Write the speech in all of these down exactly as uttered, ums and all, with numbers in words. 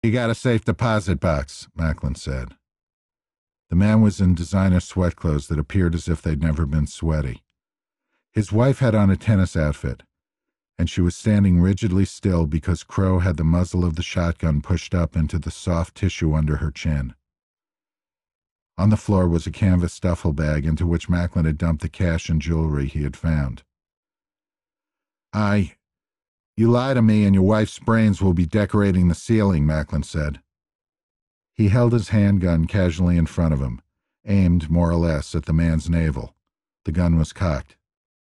You got a safe deposit box, Macklin said. The man was in designer sweat clothes that appeared as if they'd never been sweaty. His wife had on a tennis outfit, and she was standing rigidly still because Crow had the muzzle of the shotgun pushed up into the soft tissue under her chin. On the floor was a canvas duffel bag into which Macklin had dumped the cash and jewelry he had found. I... You lie to me and your wife's brains will be decorating the ceiling, Macklin said. He held his handgun casually in front of him, aimed more or less at the man's navel. The gun was cocked.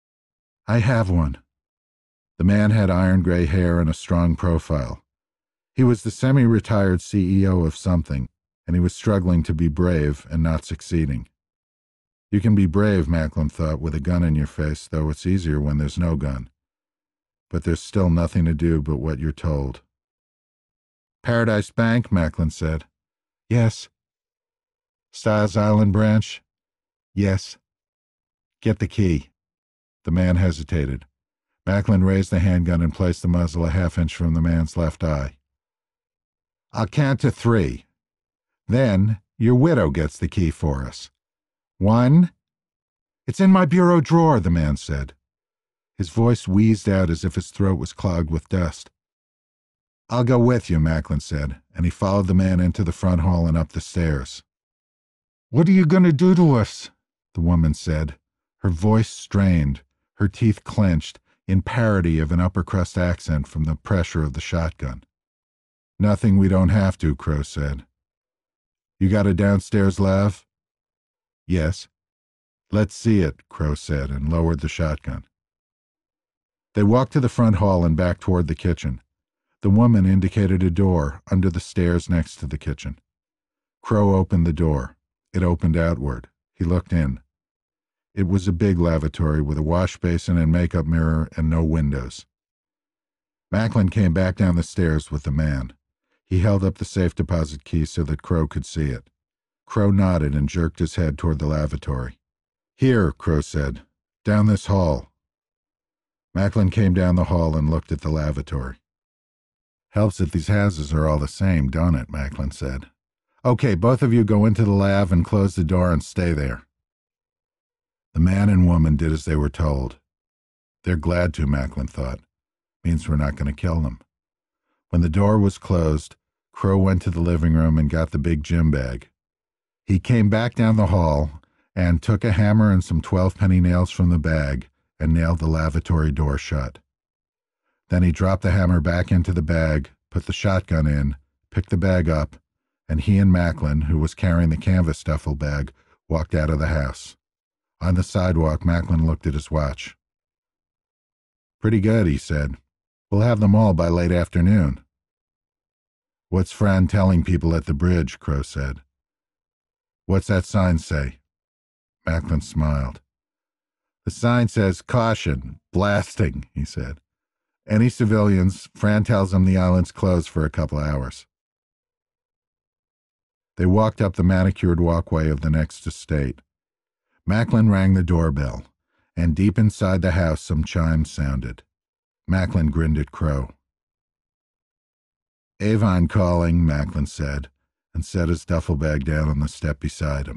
I have one. The man had iron gray hair and a strong profile. He was the semi-retired C E O of something, and he was struggling to be brave and not succeeding. You can be brave, Macklin thought, with a gun in your face, though it's easier when there's no gun. But there's still nothing to do but what you're told. Paradise Bank, Macklin said. Yes. Styles Island branch? Yes. Get the key. The man hesitated. Macklin raised the handgun and placed the muzzle a half inch from the man's left eye. I'll count to three. Then your widow gets the key for us. One. It's in my bureau drawer, the man said. His voice wheezed out as if his throat was clogged with dust. I'll go with you, Macklin said, and he followed the man into the front hall and up the stairs. What are you going to do to us? The woman said, her voice strained, her teeth clenched, in parody of an upper-crust accent from the pressure of the shotgun. Nothing we don't have to, Crow said. You got a downstairs lav? Yes. Let's see it, Crow said, and lowered the shotgun. They walked to the front hall and back toward the kitchen. The woman indicated a door under the stairs next to the kitchen. Crow opened the door. It opened outward. He looked in. It was a big lavatory with a wash basin and makeup mirror and no windows. Macklin came back down the stairs with the man. He held up the safe deposit key so that Crow could see it. Crow nodded and jerked his head toward the lavatory. Here, Crow said. Down this hall. Macklin came down the hall and looked at the lavatory. Helps that these houses are all the same, don't it? Macklin said. Okay, both of you go into the lav and close the door and stay there. The man and woman did as they were told. They're glad to, Macklin thought. Means we're not going to kill them. When the door was closed, Crow went to the living room and got the big gym bag. He came back down the hall and took a hammer and some twelve-penny nails from the bag and nailed the lavatory door shut. Then he dropped the hammer back into the bag, put the shotgun in, picked the bag up, and he and Macklin, who was carrying the canvas duffel bag, walked out of the house. On the sidewalk, Macklin looked at his watch. Pretty good, he said. We'll have them all by late afternoon. What's Fran telling people at the bridge? Crow said. What's that sign say? Macklin smiled. The sign says, caution, blasting, he said. Any civilians, Fran tells them the island's closed for a couple hours. They walked up the manicured walkway of the next estate. Macklin rang the doorbell, and deep inside the house some chimes sounded. Macklin grinned at Crow. Avon calling, Macklin said, and set his duffel bag down on the step beside him.